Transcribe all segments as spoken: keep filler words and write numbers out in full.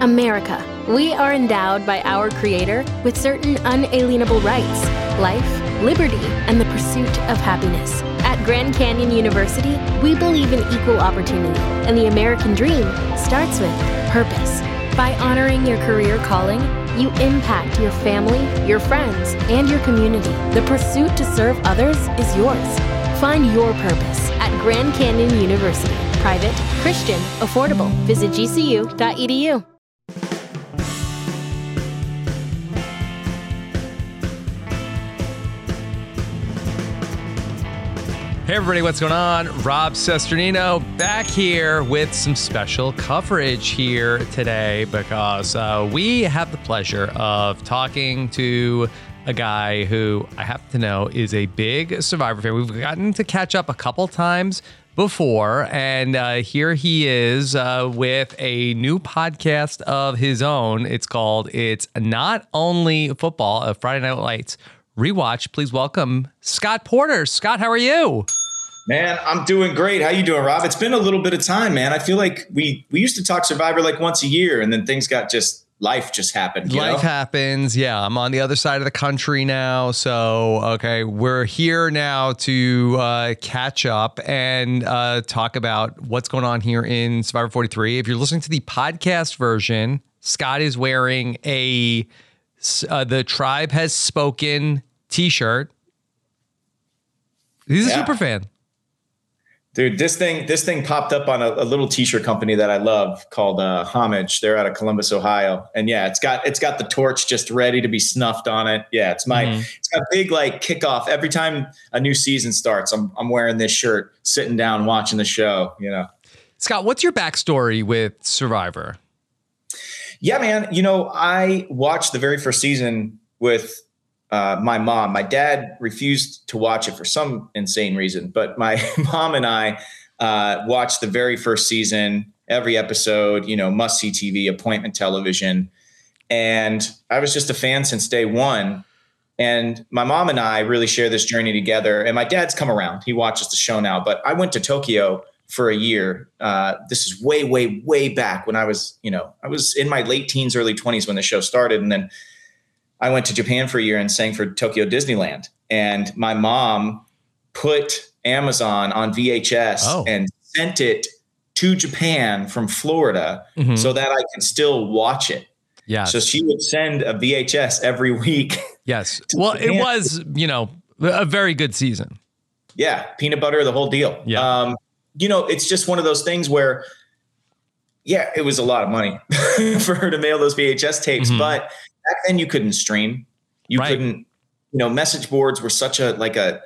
America. We are endowed by our Creator with certain unalienable rights: life, liberty, and the pursuit of happiness. At Grand Canyon University, we believe in equal opportunity, and the American dream starts with purpose. By honoring your career calling, you impact your family, your friends, and your community. The pursuit to serve others is yours. Find your purpose at Grand Canyon University. Private, Christian, affordable. Visit G C U dot E D U. Hey everybody, what's going on? Rob Cesternino back here with some special coverage here today because uh, we have the pleasure of talking to a guy who I happen to know is a big Survivor fan. We've gotten to catch up a couple times before, and uh, here he is uh, with a new podcast of his own. It's called It's Not Only Football, a Friday Night Lights rewatch. Please welcome Scott Porter. Scott, how are you? Man, I'm doing great. How you doing, Rob? It's been a little bit of time, man. I feel like we we used to talk Survivor like once a year, and then things got just life just happened. You life know? happens. Yeah, I'm on the other side of the country now, so okay, we're here now to uh, catch up and uh, talk about what's going on here in Survivor forty-three. If you're listening to the podcast version, Scott is wearing a uh, the Tribe Has Spoken T-shirt. He's a yeah. super fan. Dude, this thing this thing popped up on a, a little T-shirt company that I love called uh, Homage. They're out of Columbus, Ohio, and yeah, it's got it's got the torch just ready to be snuffed on it. Yeah, it's my mm-hmm. it's got a big like kickoff every time a new season starts. I'm I'm wearing this shirt, sitting down watching the show. You know, Scott, what's your backstory with Survivor? Yeah, man. You know, I watched the very first season with Uh, my mom. My dad refused to watch it for some insane reason, but my mom and I uh, watched the very first season, every episode, you know, must-see T V, appointment television. And I was just a fan since day one. And my mom and I really share this journey together. And my dad's come around. He watches the show now. But I went to Tokyo for a year. Uh, this is way, way, way back when I was, you know, I was in my late teens, early twenties when the show started. And then I went to Japan for a year and sang for Tokyo Disneyland. And my mom put Amazon on V H S oh. and sent it to Japan from Florida mm-hmm. so that I could still watch it. Yeah. So she would send a V H S every week. Yes. Well, Japan. It was, you know, a very good season. Yeah. Peanut butter, the whole deal. Yeah. Um, you know, it's just one of those things where, yeah, it was a lot of money for her to mail those V H S tapes, mm-hmm. but back then you couldn't stream. You right. couldn't, you know, message boards were such a, like a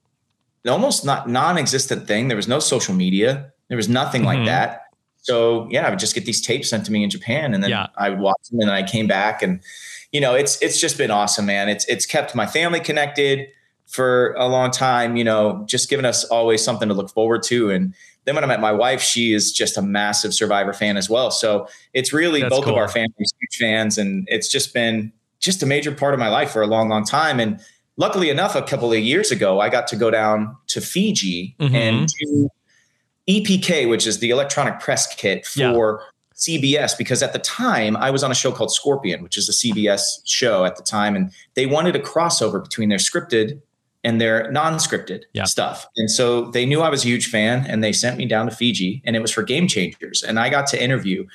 almost not non-existent thing. There was no social media. There was nothing mm-hmm. like that. So yeah, I would just get these tapes sent to me in Japan and then yeah. I would watch them and then I came back and, you know, it's, it's just been awesome, man. It's, it's kept my family connected for a long time, you know, just giving us always something to look forward to. And then when I met my wife, she is just a massive Survivor fan as well. So it's really That's both cool. of our families, huge fans. And it's just been just a major part of my life for a long, long time. And luckily enough, a couple of years ago, I got to go down to Fiji mm-hmm. and do E P K, which is the electronic press kit for yeah. C B S, because at the time I was on a show called Scorpion, which is a C B S show at the time. And they wanted a crossover between their scripted and their non-scripted yeah. stuff. And so they knew I was a huge fan and they sent me down to Fiji and it was for Game Changers. And I got to interview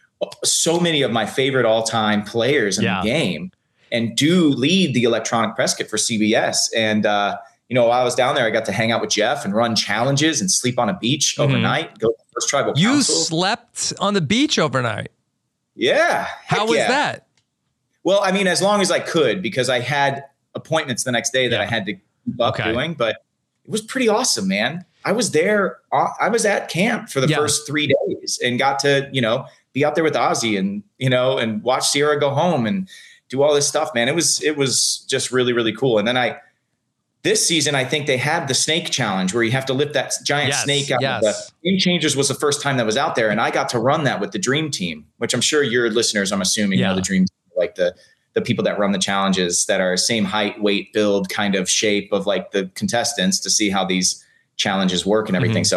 so many of my favorite all-time players in yeah. the game and do lead the electronic press kit for C B S. And, uh, you know, while I was down there, I got to hang out with Jeff and run challenges and sleep on a beach mm-hmm. overnight, go to the first tribal you council. Slept on the beach overnight? Yeah. How was yeah. that? Well, I mean, as long as I could, because I had appointments the next day that yeah. I had to keep up okay. doing, but it was pretty awesome, man. I was there. I was at camp for the yeah. first three days and got to, you know, be out there with Ozzy and, you know, and watch Sierra go home and do all this stuff, man. It was, it was just really, really cool. And then I, this season, I think they had the snake challenge where you have to lift that giant yes, snake out yes. of the Game Changers was the first time that was out there. And I got to run that with the Dream Team, which I'm sure your listeners, I'm assuming, yeah. know the Dream Team, like the, the people that run the challenges that are same height, weight, build kind of shape of like the contestants to see how these challenges work and everything. Mm-hmm. So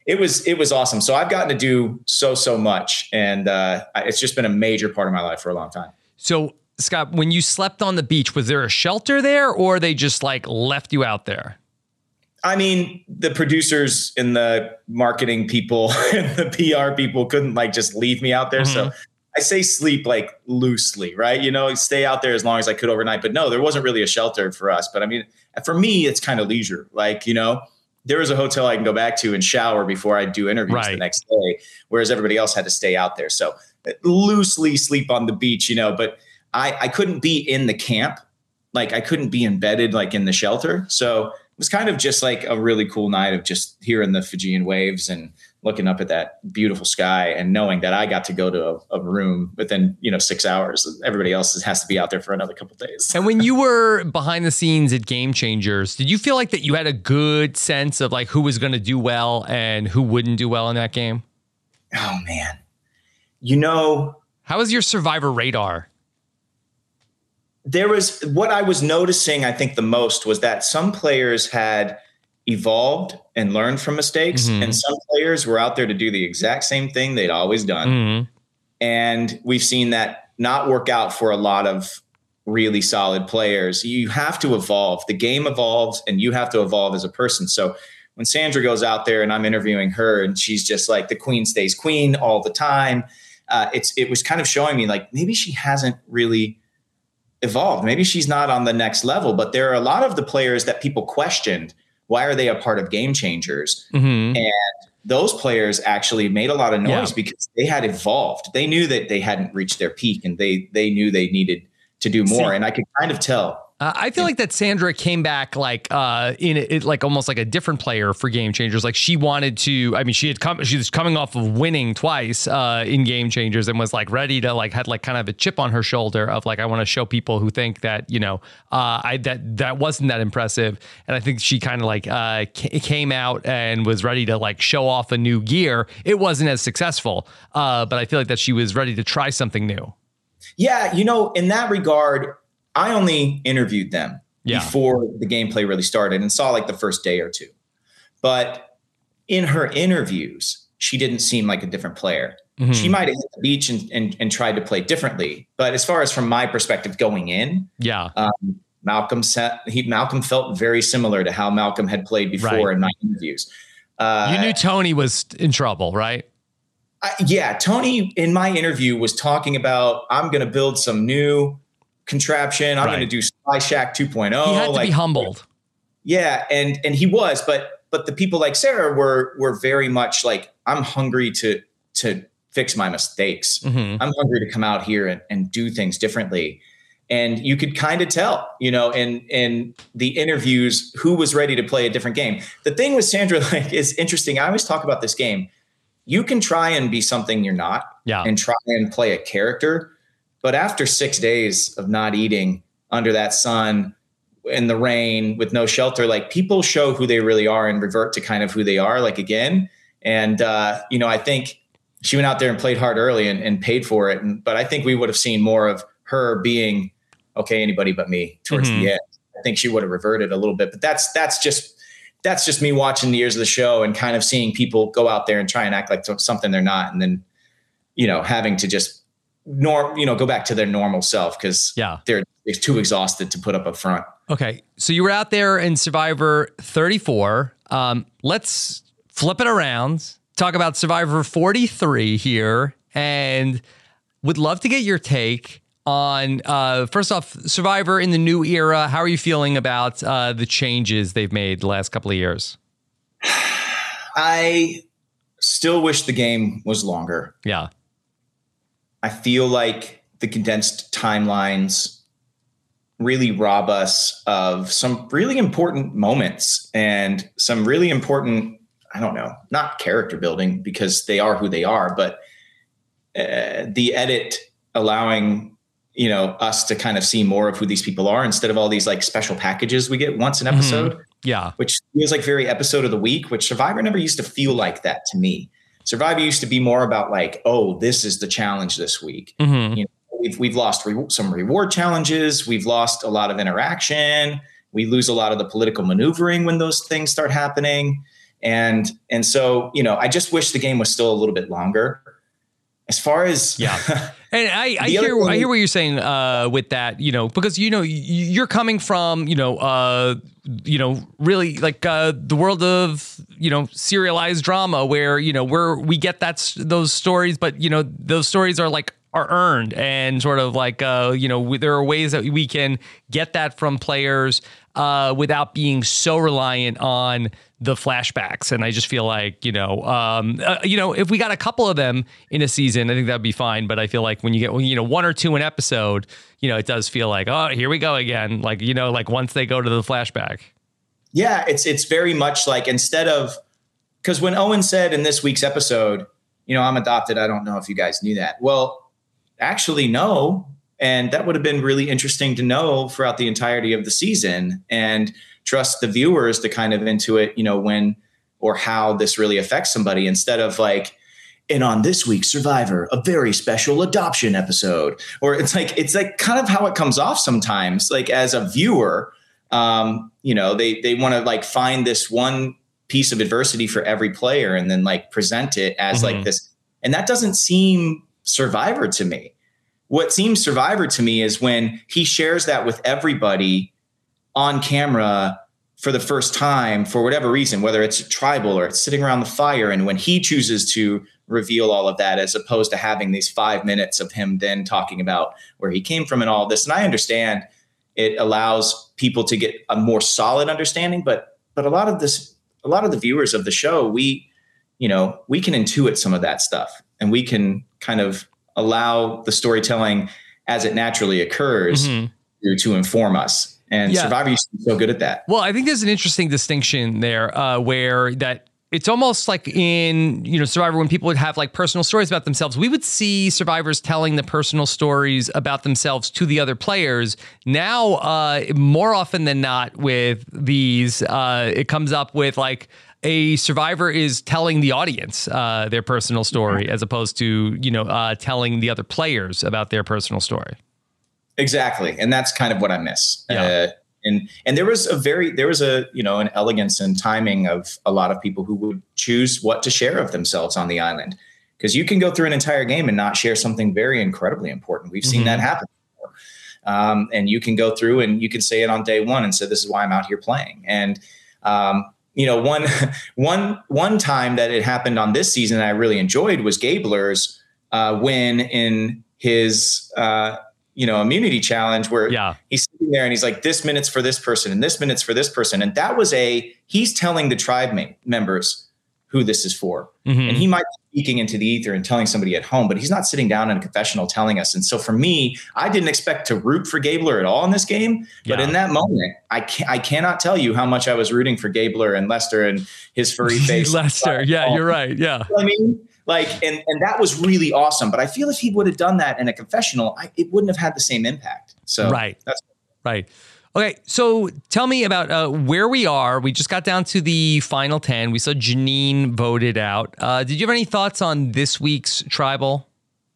it was, it was awesome. So I've gotten to do so, so much. And uh, it's just been a major part of my life for a long time. So Scott, when you slept on the beach, was there a shelter there or they just like left you out there? I mean, the producers and the marketing people and the P R people couldn't like just leave me out there. Mm-hmm. So I say sleep like loosely, right? You know, stay out there as long as I could overnight. But no, there wasn't really a shelter for us. But I mean, for me, it's kind of leisure. Like, you know, there was a hotel I can go back to and shower before I do interviews right. the next day, whereas everybody else had to stay out there. So loosely sleep on the beach, you know, but I, I couldn't be in the camp. Like I couldn't be embedded like in the shelter. So it was kind of just like a really cool night of just hearing the Fijian waves and looking up at that beautiful sky and knowing that I got to go to a, a room within, you know, six hours. Everybody else has to be out there for another couple of days. And when you were behind the scenes at Game Changers, did you feel like that you had a good sense of like who was going to do well and who wouldn't do well in that game? Oh, man. You know, how was your Survivor radar? There was what I was noticing, I think the most was that some players had evolved and learned from mistakes. Mm-hmm. And some players were out there to do the exact same thing they'd always done. Mm-hmm. And we've seen that not work out for a lot of really solid players. You have to evolve. The game evolves and you have to evolve as a person. So when Sandra goes out there and I'm interviewing her and she's just like the queen stays queen all the time, uh, it's it was kind of showing me like maybe she hasn't really evolved. Maybe she's not on the next level, but there are a lot of the players that people questioned. Why are they a part of Game Changers? Mm-hmm. And those players actually made a lot of noise yeah. because they had evolved. They knew that they hadn't reached their peak and they they knew they needed to do more. See, and I could kind of tell. Uh, I feel like that Sandra came back like uh, in it, like almost like a different player for Game Changers. Like she wanted to. I mean, she had come. She was coming off of winning twice uh, in Game Changers and was like ready to like had like kind of a chip on her shoulder of like I want to show people who think that you know uh, I that that wasn't that impressive. And I think she kind of like uh, c- came out and was ready to like show off a new gear. It wasn't as successful, uh, but I feel like that she was ready to try something new. Yeah, you know, in that regard. I only interviewed them yeah. before the gameplay really started and saw like the first day or two. But in her interviews, she didn't seem like a different player. Mm-hmm. She might have hit the beach and, and, and tried to play differently. But as far as from my perspective going in, yeah, um, Malcolm set, he, Malcolm felt very similar to how Malcolm had played before right. in my interviews. Uh, you knew Tony was in trouble, right? I, yeah, Tony in my interview was talking about, I'm going to build some new contraption. I'm right. going to do Spy Shack two point oh. He had to like, be humbled. Yeah. And, and he was, but, but the people like Sarah were, were very much like, I'm hungry to, to fix my mistakes. Mm-hmm. I'm hungry to come out here and, and do things differently. And you could kind of tell, you know, in, in the interviews, who was ready to play a different game. The thing with Sandra like is interesting. I always talk about this game. You can try and be something you're not yeah. and try and play a character. But after six days of not eating under that sun in the rain with no shelter, like people show who they really are and revert to kind of who they are like again. And, uh, you know, I think she went out there and played hard early and, and paid for it. And, but I think we would have seen more of her being, okay, anybody but me towards mm-hmm. the end. I think she would have reverted a little bit, but that's, that's just, that's just me watching the years of the show and kind of seeing people go out there and try and act like something they're not. And then, you know, having to just, Nor, you know, go back to their normal self because yeah. they're, they're too exhausted to put up up front. Okay. So you were out there in Survivor thirty-four. Um, let's flip it around. Talk about Survivor forty-three here. And would love to get your take on, uh, first off, Survivor in the new era. How are you feeling about uh, the changes they've made the last couple of years? I still wish the game was longer. Yeah. I feel like the condensed timelines really rob us of some really important moments and some really important, I don't know, not character building because they are who they are, but uh, the edit allowing, you know, us to kind of see more of who these people are instead of all these like special packages we get once an episode. Mm-hmm. Yeah. Which feels like very episode of the week, which Survivor never used to feel like that to me. Survivor used to be more about like, oh, this is the challenge this week. Mm-hmm. You know, we've we've lost re- some reward challenges. We've lost a lot of interaction. We lose a lot of the political maneuvering when those things start happening. And, and so, you know, I just wish the game was still a little bit longer. As far as yeah, and I, I hear I hear what you're saying uh, with that, you know, because you know you're coming from you know uh, you know really like uh, the world of you know serialized drama where you know we're we get that those stories, but you know those stories are like are earned and sort of like uh, you know there are ways that we can get that from players uh, without being so reliant on the flashbacks. And I just feel like, you know, um, uh, you know, if we got a couple of them in a season, I think that'd be fine. But I feel like when you get, you know, one or two an episode, you know, it does feel like, oh, here we go again. Like, you know, like once they go to the flashback. Yeah, it's, it's very much like instead of, because when Owen said in this week's episode, you know, I'm adopted. I don't know if you guys knew that. Well, actually, no. And that would have been really interesting to know throughout the entirety of the season and trust the viewers to kind of intuit, you know, when or how this really affects somebody instead of like, and on this week's Survivor, a very special adoption episode. Or it's like, it's like kind of how it comes off sometimes, like as a viewer, um, you know, they, they want to like find this one piece of adversity for every player and then like present it as mm-hmm. like this. And that doesn't seem Survivor to me. What seems Survivor to me is when he shares that with everybody on camera for the first time, for whatever reason, whether it's tribal or it's sitting around the fire. And when he chooses to reveal all of that, as opposed to having these five minutes of him then talking about where he came from and all this. And I understand it allows people to get a more solid understanding, but, but a lot of this, a lot of the viewers of the show, we, you know, we can intuit some of that stuff and we can kind of allow the storytelling as it naturally occurs mm-hmm. to, to inform us. And yeah. Survivor used to be so good at that. Well, I think there's an interesting distinction there uh, where that it's almost like in, you know, Survivor, when people would have like personal stories about themselves, we would see survivors telling the personal stories about themselves to the other players. Now, uh, more often than not with these, uh, it comes up with like, a survivor is telling the audience uh, their personal story as opposed to, you know, uh, telling the other players about their personal story. Exactly. And that's kind of what I miss. Yeah. Uh, and, and there was a very, there was a, you know, an elegance and timing of a lot of people who would choose what to share of themselves on the island. Because you can go through an entire game and not share something very incredibly important. We've seen mm-hmm. that happen before. Um, and you can go through and you can say it on day one and say, this is why I'm out here playing. And, um, you know, one, one, one time that it happened on this season that I really enjoyed was Gabler's uh, win in his, uh, you know, immunity challenge where yeah. he's sitting there and he's like, this minute's for this person and this minute's for this person. And that was a, he's telling the tribe ma- members who this is for. Mm-hmm. And he might be speaking into the ether and telling somebody at home, but he's not sitting down in a confessional telling us. And so for me, I didn't expect to root for Gabler at all in this game. But yeah. in that moment, I can I cannot tell you how much I was rooting for Gabler and Lester and his furry face. Lester. Yeah, you're right. Yeah. You know I mean, like, and, and that was really awesome. But I feel if he would have done that in a confessional, I, it wouldn't have had the same impact. So right. That's right. Okay, so tell me about uh, where we are. We just got down to the final ten. We saw Janine voted out. Uh, did you have any thoughts on this week's Tribal?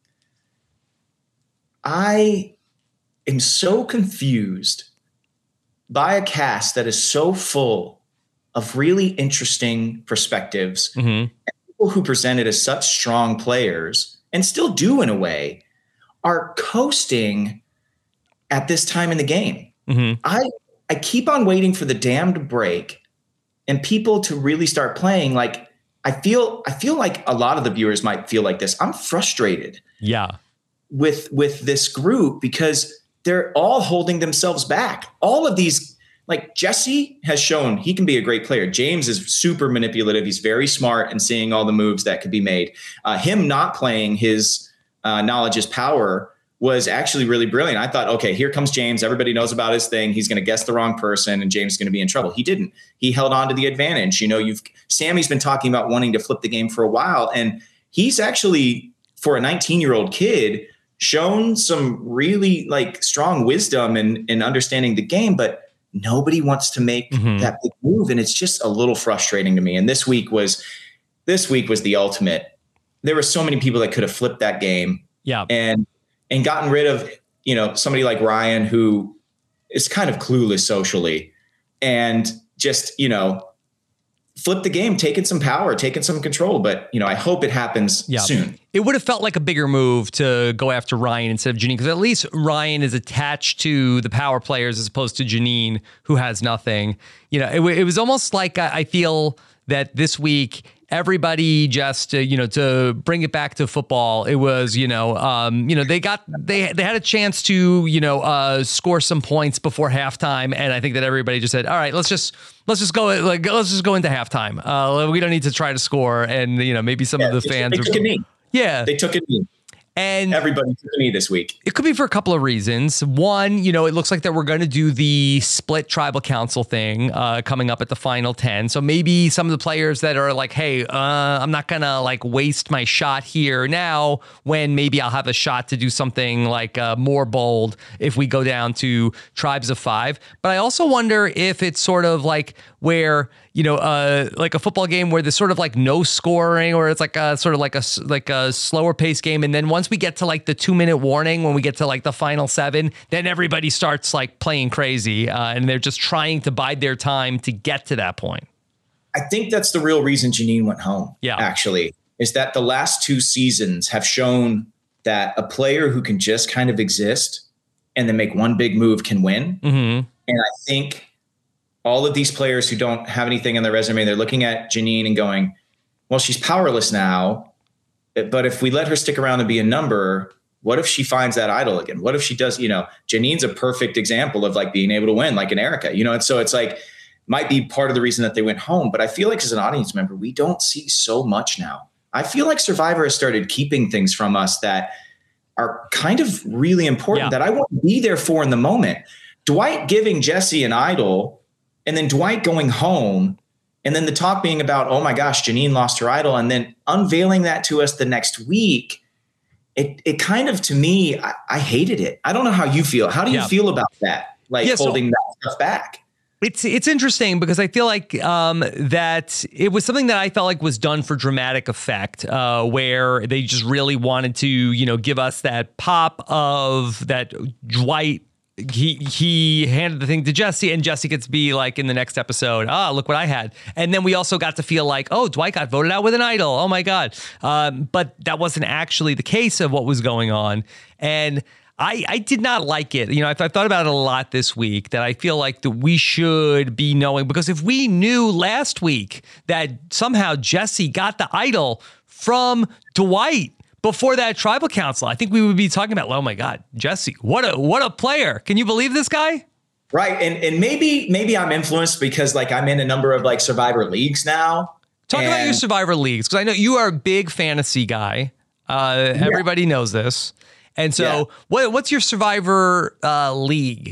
I am so confused by a cast that is so full of really interesting perspectives. Mm-hmm. And people who presented as such strong players, and still do in a way, are coasting at this time in the game. Mm-hmm. I I keep on waiting for the dam to break and people to really start playing. Like I feel I feel like a lot of the viewers might feel like this. I'm frustrated. Yeah. With with this group because they're all holding themselves back. All of these, like Jesse has shown he can be a great player. James is super manipulative. He's very smart and seeing all the moves that could be made. Uh, him not playing his uh, knowledge is power was actually really brilliant. I thought, okay, here comes James. Everybody knows about his thing. He's going to guess the wrong person and James is going to be in trouble. He didn't. He held on to the advantage. You know, you've Sammy's been talking about wanting to flip the game for a while. And he's actually, for a nineteen year old kid, shown some really like strong wisdom and, and understanding the game, but nobody wants to make mm-hmm. that big move. And it's just a little frustrating to me. And this week was, this week was the ultimate. There were so many people that could have flipped that game. Yeah. And, and gotten rid of, you know, somebody like Ryan, who is kind of clueless socially and just, you know, flip the game, taking some power, taking some control. But, you know, I hope it happens yeah. soon. It would have felt like a bigger move to go after Ryan instead of Jeanine, because at least Ryan is attached to the power players as opposed to Jeanine, who has nothing. You know, it, it was almost like I, I feel that this week, everybody just, uh, you know, to bring it back to football, it was, you know, um, you know, they got, they they had a chance to, you know, uh, score some points before halftime. And I think that everybody just said, all right, let's just, let's just go, like, let's just go into halftime. Uh, we don't need to try to score. And, you know, maybe some yeah, of the fans. They took a knee. Yeah. They took a knee. And everybody took me this week. It could be for a couple of reasons. One, you know, it looks like that we're going to do the split tribal council thing uh, coming up at the final ten. So maybe some of the players that are like, hey, uh, I'm not going to like waste my shot here now when maybe I'll have a shot to do something like uh, more bold if we go down to tribes of five. But I also wonder if it's sort of like where, you know, uh, like a football game where there's sort of like no scoring, or it's like a sort of like a like a slower pace game. And then once we get to like the two minute warning, when we get to like the final seven, then everybody starts like playing crazy uh, and they're just trying to bide their time to get to that point. I think that's the real reason Jeanine went home. Yeah, actually, is that the last two seasons have shown that a player who can just kind of exist and then make one big move can win. Mm-hmm. And I think all of these players who don't have anything on their resume, they're looking at Jeanine and going, well, she's powerless now, but if we let her stick around and be a number, what if she finds that idol again? What if she does, you know, Janine's a perfect example of like being able to win, like an Erica, you know? And so it's like, might be part of the reason that they went home. But I feel like as an audience member, we don't see so much now. I feel like Survivor has started keeping things from us that are kind of really important yeah. that I want to be there for in the moment. Dwight giving Jesse an idol, and then Dwight going home, and then the talk being about, oh my gosh, Jeanine lost her idol, and then unveiling that to us the next week. It it kind of, to me, I, I hated it. I don't know how you feel. How do you yeah. feel about that? Like yeah, holding so- that stuff back? It's it's interesting because I feel like um, that it was something that I felt like was done for dramatic effect, uh, where they just really wanted to, you know, give us that pop of that Dwight. He he handed the thing to Jesse, and Jesse gets to be like in the next episode, ah, look what I had. And then we also got to feel like, oh, Dwight got voted out with an idol. Oh, my God. Um, but that wasn't actually the case of what was going on. And I, I did not like it. You know, I've, I've thought about it a lot this week, that I feel like that we should be knowing, because if we knew last week that somehow Jesse got the idol from Dwight before that tribal council, I think we would be talking about, oh my God, Jesse, what a what a player. Can you believe this guy? Right. And and maybe maybe I'm influenced because like I'm in a number of like Survivor leagues now. Talk and, about your Survivor leagues, because I know you are a big fantasy guy. Uh, yeah. Everybody knows this. And so yeah. what, what's your Survivor uh, league?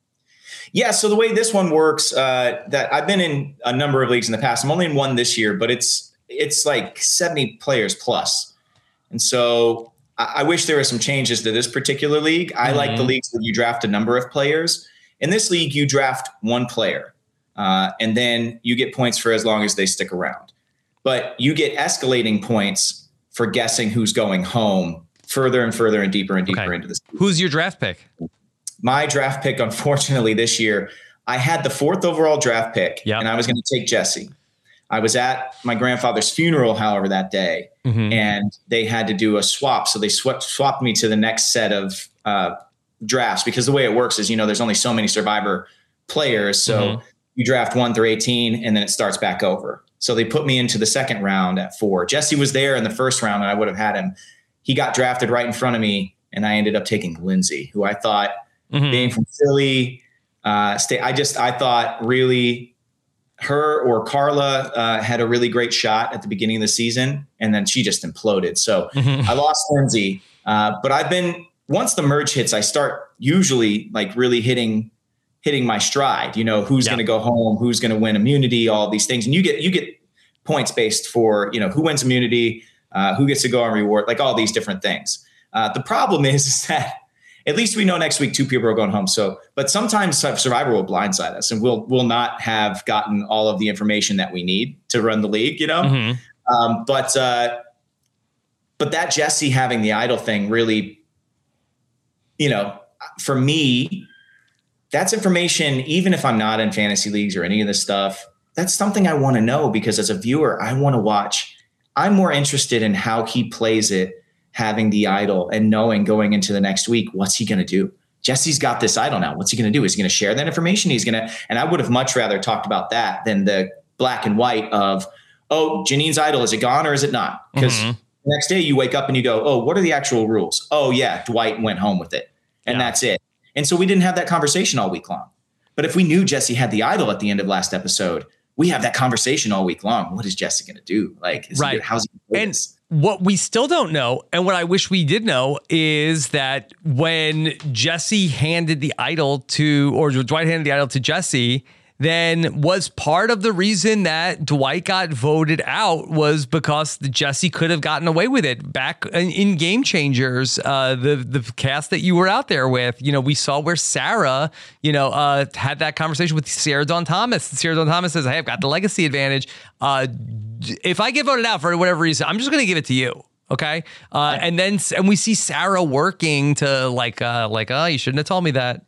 Yeah, so the way this one works, uh, that I've been in a number of leagues in the past. I'm only in one this year, but it's it's like seventy players plus. And so I, I wish there were some changes to this particular league. I mm-hmm. like the leagues where you draft a number of players. In this league, you draft one player, uh, and then you get points for as long as they stick around. But you get escalating points for guessing who's going home further and further and deeper and deeper okay. into this. Who's your draft pick? My draft pick, unfortunately, this year, I had the fourth overall draft pick, yep. and I was going to take Jesse. I was at my grandfather's funeral, however, that day, mm-hmm. and they had to do a swap. So they sw- swapped me to the next set of uh, drafts, because the way it works is, you know, there's only so many Survivor players. So mm-hmm. you draft one through eighteen, and then it starts back over. So they put me into the second round at four. Jesse was there in the first round, and I would have had him. He got drafted right in front of me, and I ended up taking Lindsay, who I thought, mm-hmm. being from Philly, uh, stay, I just, I thought really her or Carla uh, had a really great shot at the beginning of the season, and then she just imploded. So mm-hmm. I lost Lindsay, uh, but I've been, once the merge hits, I start usually like really hitting, hitting my stride, you know, who's yeah. going to go home, who's going to win immunity, all these things. And you get, you get points based for, you know, who wins immunity, uh, who gets to go on reward, like all these different things. Uh, the problem is, is that at least we know next week two people are going home. So, but sometimes Survivor will blindside us, and we'll we'll not have gotten all of the information that we need to run the league, you know. Mm-hmm. Um, but uh, but that Jesse having the idol thing really, you know, for me, that's information. Even if I'm not in fantasy leagues or any of this stuff, that's something I want to know, because as a viewer, I want to watch. I'm more interested in how he plays it, having the idol and knowing going into the next week, what's he going to do? Jesse's got this idol now. What's he going to do? Is he going to share that information? He's going to, and I would have much rather talked about that than the black and white of, oh, Janine's idol, is it gone or is it not? Because mm-hmm. the next day you wake up and you go, oh, what are the actual rules? Oh yeah, Dwight went home with it. And yeah. that's it. And so we didn't have that conversation all week long. But if we knew Jesse had the idol at the end of last episode, we have that conversation all week long. What is Jesse going to do? Like, is right. he, how's he going to do and this? What we still don't know, and what I wish we did know, is that when Jesse handed the idol to, or Dwight handed the idol to Jesse, then was part of the reason that Dwight got voted out was because Jesse could have gotten away with it. Back in, in Game Changers, uh, the the cast that you were out there with, you know, we saw where Sarah, you know, uh, had that conversation with Sarah Dawn Thomas. Sarah Dawn Thomas says, "Hey, I've got the legacy advantage. Uh, if I get voted out for whatever reason, I'm just going to give it to you." Okay. Uh, and then, and we see Sarah working to like, uh, like, oh, you shouldn't have told me that.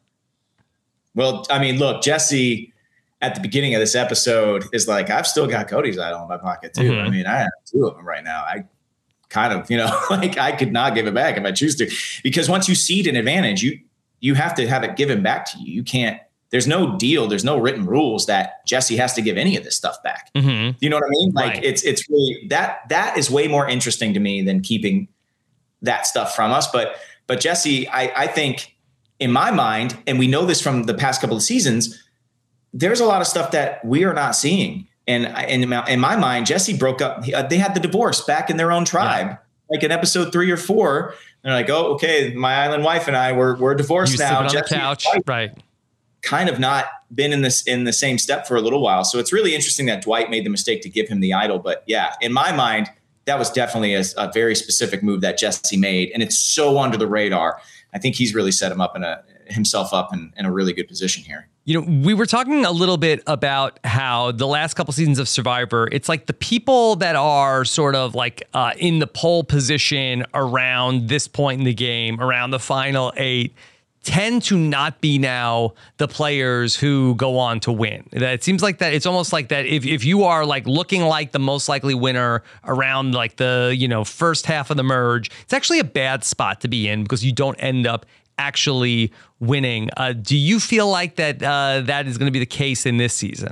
Well, I mean, look, Jesse at the beginning of this episode is like, I've still got Cody's idol in my pocket too. Mm-hmm. I mean, I have two of them right now. I kind of, you know, like I could not give it back if I choose to, because once you seed an advantage, you, you have to have it given back to you. You can't, there's no deal. There's no written rules that Jesse has to give any of this stuff back. Mm-hmm. You know what I mean? Like right. it's, it's really that, that is way more interesting to me than keeping that stuff from us. But, but Jesse, I, I think in my mind, and we know this from the past couple of seasons, there's a lot of stuff that we are not seeing. And in my, in my mind, Jesse broke up. They had the divorce back in their own tribe, yeah. like in episode three or four. They're like, oh, okay, my island wife and I were we're divorced now. On Jesse the couch, right? Kind of not been in this in the same step for a little while. So it's really interesting that Dwight made the mistake to give him the idol. But yeah, in my mind, that was definitely a, a very specific move that Jesse made, and it's so under the radar. I think he's really set him up in a himself up in, in a really good position here. You know, we were talking a little bit about how the last couple seasons of Survivor, it's like the people that are sort of like uh, in the pole position around this point in the game, around the final eight, tend to not be now the players who go on to win. It seems like that. It's almost like that. If, if you are like looking like the most likely winner around like the, you know, first half of the merge, it's actually a bad spot to be in because you don't end up actually winning. Uh, do you feel like that uh, that is going to be the case in this season?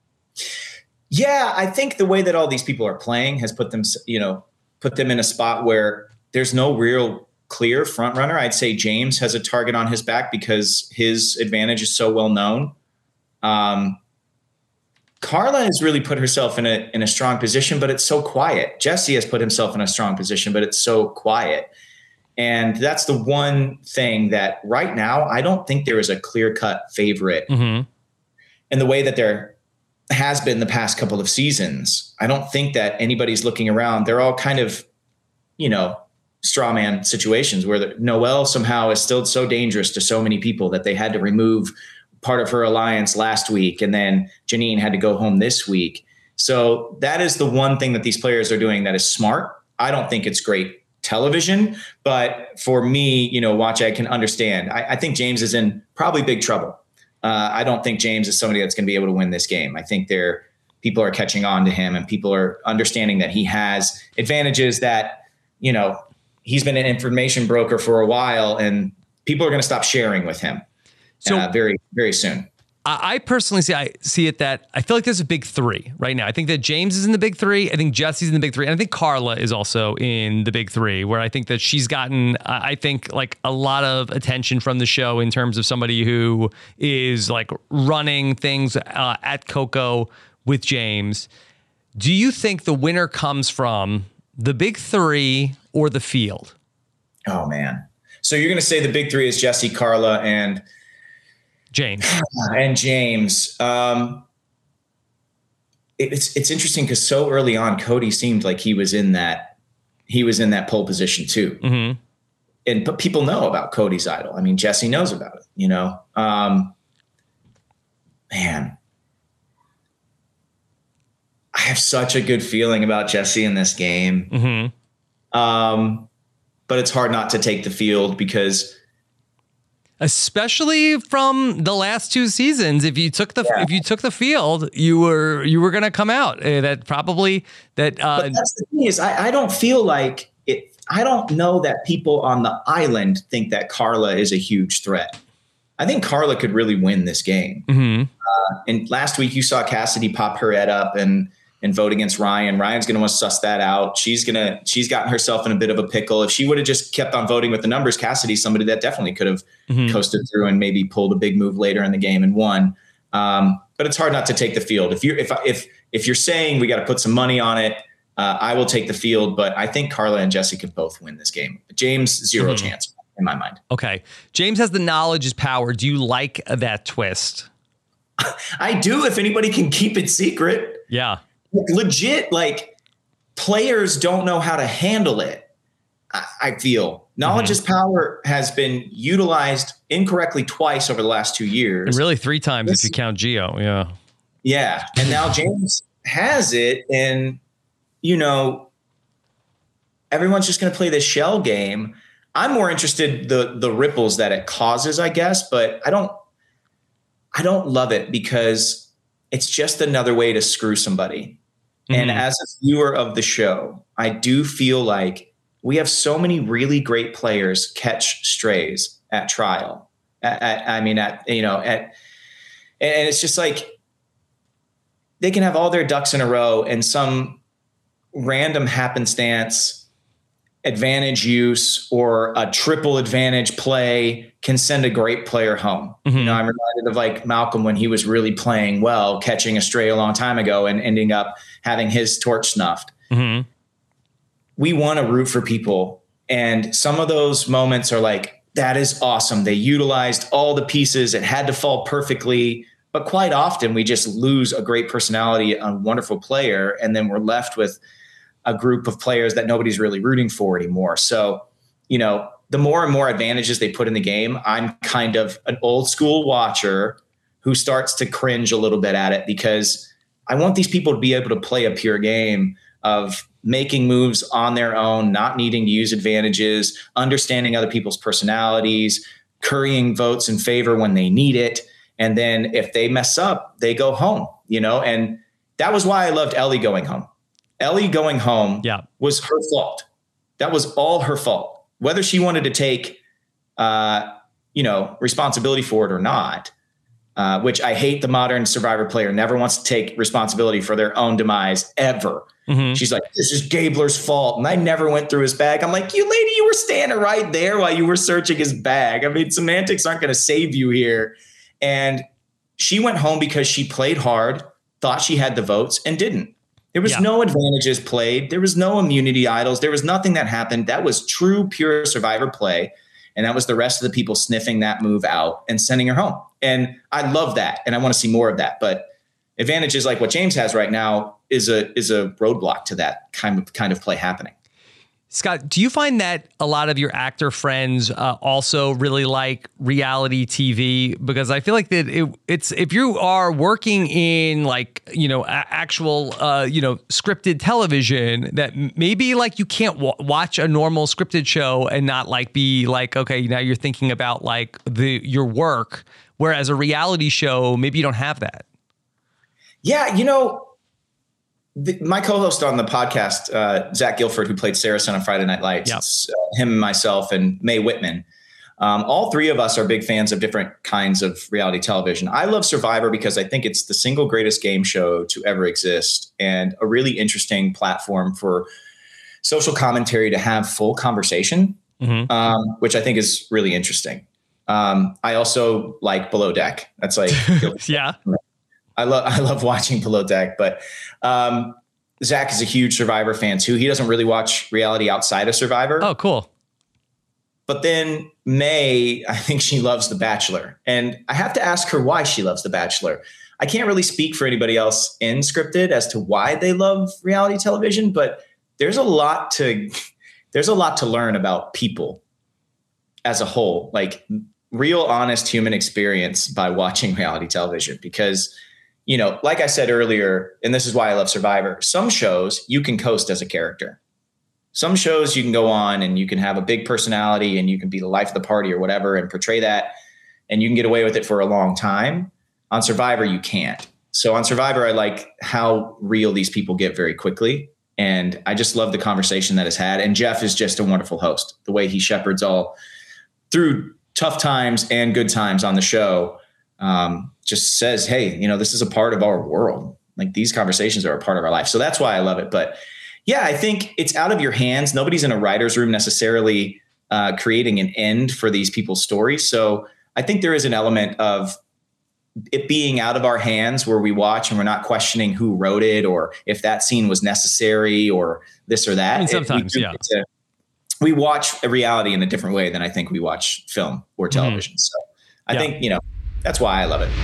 Yeah, I think the way that all these people are playing has put them, you know, put them in a spot where there's no real clear front runner. I'd say James has a target on his back because his advantage is so well known. Um, Carla has really put herself in a in a strong position, but it's so quiet. Jesse has put himself in a strong position, but it's so quiet. And that's the one thing that right now, I don't think there is a clear-cut favorite. Mm-hmm. In the way that there has been the past couple of seasons. I don't think that anybody's looking around. They're all kind of, you know, straw man situations where the, Noelle somehow is still so dangerous to so many people that they had to remove part of her alliance last week. And then Janine had to go home this week. So that is the one thing that these players are doing that is smart. I don't think it's great television, but for me, you know, watch, I can understand. I, I think James is in probably big trouble. Uh, I don't think James is somebody that's going to be able to win this game. I think there people are catching on to him and people are understanding that he has advantages that, you know, he's been an information broker for a while and people are going to stop sharing with him so, uh, very, very soon. I personally see I see it that I feel like there's a big three right now. I think that James is in the big three. I think Jesse's in the big three. And I think Carla is also in the big three, where I think that she's gotten, uh, I think, like a lot of attention from the show in terms of somebody who is like running things uh, at Coco with James. Do you think the winner comes from the big three or the field? Oh, man. So you're going to say the big three is Jesse, Carla, and James and James. Um, it, it's it's interesting because so early on, Cody seemed like he was in that he was in that pole position too, mm-hmm. and but people know about Cody's idol. I mean, Jesse knows about it. You know, um, man, I have such a good feeling about Jesse in this game, mm-hmm. um, but it's hard not to take the field because Especially from the last two seasons, if you took the yeah. if you took the field, you were you were going to come out. Uh, that probably that. Uh, but that's the thing is, I, I don't feel like it. I don't know that people on the island think that Karla is a huge threat. I think Karla could really win this game. Mm-hmm. Uh, and last week you saw Cassidy pop her head up and and vote against Ryan. Ryan's going to want to suss that out. She's going to, she's gotten herself in a bit of a pickle. If she would have just kept on voting with the numbers, Cassidy's somebody that definitely could have mm-hmm. coasted through and maybe pulled a big move later in the game and won. Um, but it's hard not to take the field. If you're, if, if, if you're saying we got to put some money on it, uh, I will take the field, but I think Karla and Jessie could both win this game. James, zero mm-hmm. chance in my mind. Okay. James has the knowledge is power. Do you like that twist? I do. If anybody can keep it secret. Yeah. Legit, like players don't know how to handle it. I, I feel knowledge mm-hmm. is power has been utilized incorrectly twice over the last two years. And really three times this, if you count Gio. Yeah. Yeah. And now James has it. And, you know, everyone's just going to play this shell game. I'm more interested the the ripples that it causes, I guess, but I don't I don't love it because it's just another way to screw somebody. Mm-hmm. And as a viewer of the show, I do feel like we have so many really great players catch strays at trial. At, at, I mean, at, you know, at, and it's just like they can have all their ducks in a row and some random happenstance advantage use or a triple advantage play can send a great player home. Mm-hmm. You know, I'm reminded of like Malcolm when he was really playing well, catching a stray a long time ago and ending up having his torch snuffed. Mm-hmm. We want to root for people. And some of those moments are like, that is awesome. They utilized all the pieces. It had to fall perfectly. But quite often we just lose a great personality, a wonderful player, and then we're left with a group of players that nobody's really rooting for anymore. So, you know, the more and more advantages they put in the game, I'm kind of an old school watcher who starts to cringe a little bit at it because I want these people to be able to play a pure game of making moves on their own, not needing to use advantages, understanding other people's personalities, currying votes in favor when they need it. And then if they mess up, they go home, you know, and that was why I loved Ellie going home. Ellie going home yeah. was her fault. That was all her fault. Whether she wanted to take, uh, you know, responsibility for it or not, uh, which I hate the modern Survivor player never wants to take responsibility for their own demise ever. Mm-hmm. She's like, this is Gabler's fault. And I never went through his bag. I'm like, you lady, you were standing right there while you were searching his bag. I mean, semantics aren't going to save you here. And she went home because she played hard, thought she had the votes and didn't. There was yeah. no advantages played. There was no immunity idols. There was nothing that happened. That was true, pure Survivor play. And that was the rest of the people sniffing that move out and sending her home. And I love that. And I want to see more of that. But advantages like what James has right now is a is a roadblock to that kind of kind of play happening. Scott, do you find that a lot of your actor friends uh, also really like reality T V? Because I feel like that it, it's if you are working in like, you know, a- actual, uh, you know, scripted television, that maybe like you can't w- watch a normal scripted show and not like be like, OK, now you're thinking about like the your work, whereas a reality show, maybe you don't have that. Yeah, you know. The, my co-host on the podcast, uh, Zach Gilford, who played Saracen on Friday Night Lights, yep. it's, uh, him and myself and Mae Whitman. Um, all three of us are big fans of different kinds of reality television. I love Survivor because I think it's the single greatest game show to ever exist and a really interesting platform for social commentary to have full conversation, mm-hmm. um, which I think is really interesting. Um, I also like Below Deck. That's like, yeah. I love I love watching Below Deck, but um, Zach is a huge Survivor fan too. He doesn't really watch reality outside of Survivor. Oh, cool. But then Mae, I think she loves The Bachelor. And I have to ask her why she loves The Bachelor. I can't really speak for anybody else in scripted as to why they love reality television, but there's a lot to there's a lot to learn about people as a whole, like real honest human experience by watching reality television. Because you know, like I said earlier, and this is why I love Survivor, some shows you can coast as a character. Some shows you can go on and you can have a big personality and you can be the life of the party or whatever and portray that. and you can get away with it for a long time. On Survivor, you can't. So on Survivor, I like how real these people get very quickly. And I just love the conversation that is had. And Jeff is just a wonderful host. The way he shepherds all through tough times and good times on the show, um, just says, hey, you know, this is a part of our world. Like these conversations are a part of our life. So that's why I love it. But yeah, I think it's out of your hands. Nobody's in a writer's room necessarily uh, creating an end for these people's stories. So I think there is an element of it being out of our hands where we watch and we're not questioning who wrote it or if that scene was necessary or this or that. I mean, sometimes, it, we, yeah. A, we watch a reality in a different way than I think we watch film or television. Mm-hmm. So I yeah. think, you know, that's why I love it.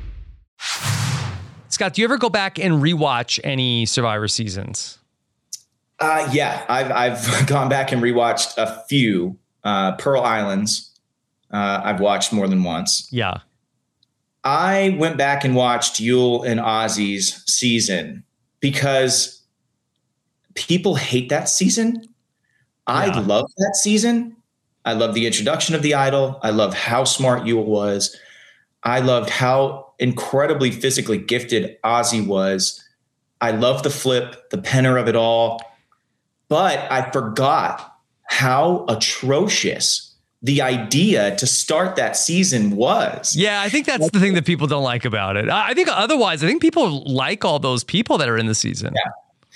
Scott, do you ever go back and rewatch any Survivor seasons? Uh, yeah, I've, I've gone back and rewatched a few. Uh, Pearl Islands, uh, I've watched more than once. Yeah. I went back and watched Yul and Ozzy's season because people hate that season. Yeah. I love that season. I love the introduction of the idol. I love how smart Yul was. I loved how incredibly physically gifted Ozzy was. I love the flip, the penner of it all. But I forgot how atrocious the idea to start that season was. Yeah, I think that's the thing that people don't like about it. I think otherwise, I think people like all those people that are in the season. Yeah.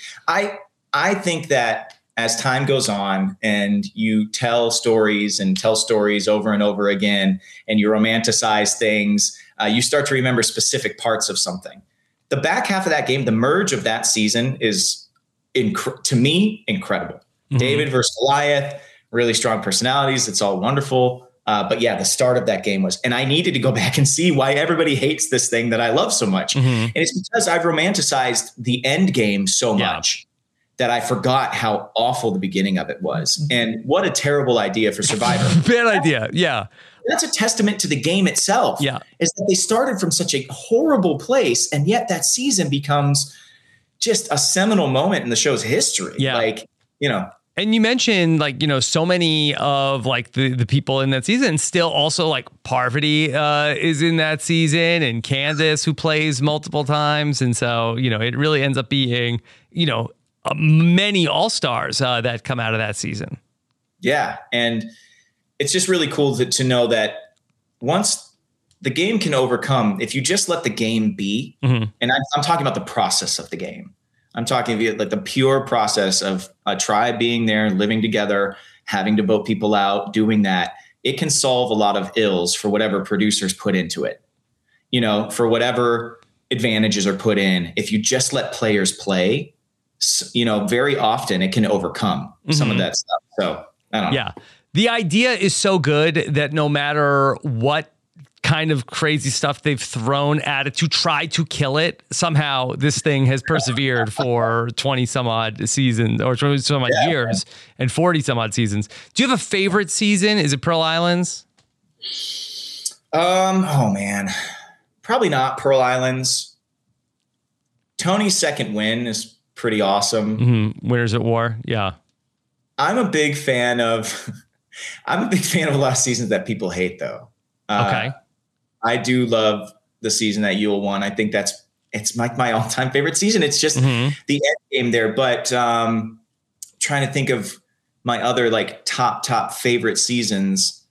I I think that as time goes on and you tell stories and tell stories over and over again and you romanticize things, uh, you start to remember specific parts of something. The back half of that game, the merge of that season is, inc- to me, incredible. Mm-hmm. David versus Goliath, really strong personalities. It's all wonderful. Uh, but yeah, the start of that game was, and I needed to go back and see why everybody hates this thing that I love so much. Mm-hmm. And it's because I've romanticized the end game so yeah. much that I forgot how awful the beginning of it was. And what a terrible idea for Survivor. Bad idea. Yeah. That's a testament to the game itself. Yeah. Is that they started from such a horrible place. And yet that season becomes just a seminal moment in the show's history. Yeah. Like, you know, and you mentioned like, you know, so many of like the, the people in that season still also like Parvati uh, is in that season and Candace who plays multiple times. And so, you know, it really ends up being, you know, uh, many all-stars uh, that come out of that season. Yeah. And it's just really cool to, to know that once the game can overcome, if you just let the game be, mm-hmm. and I'm, I'm talking about the process of the game. I'm talking about like the pure process of a tribe being there, living together, having to vote people out, doing that. It can solve a lot of ills for whatever producers put into it, you know, for whatever advantages are put in. If you just let players play, you know, very often it can overcome mm-hmm. some of that stuff. So I don't know. Yeah. The idea is so good that no matter what kind of crazy stuff they've thrown at it to try to kill it, somehow this thing has persevered for twenty some odd seasons or twenty some odd yeah, years man. and forty some odd seasons. Do you have a favorite season? Is it Pearl Islands? Um, oh man, probably not Pearl Islands. Tony's second win is pretty awesome. Mm-hmm. Winners at War. Yeah. I'm a big fan of, I'm a big fan of a lot of seasons that people hate though. Uh, okay. I do love the season that Yul won. I think that's, it's like my all time favorite season. It's just mm-hmm. the end game there, but um, trying to think of my other like top, top favorite seasons.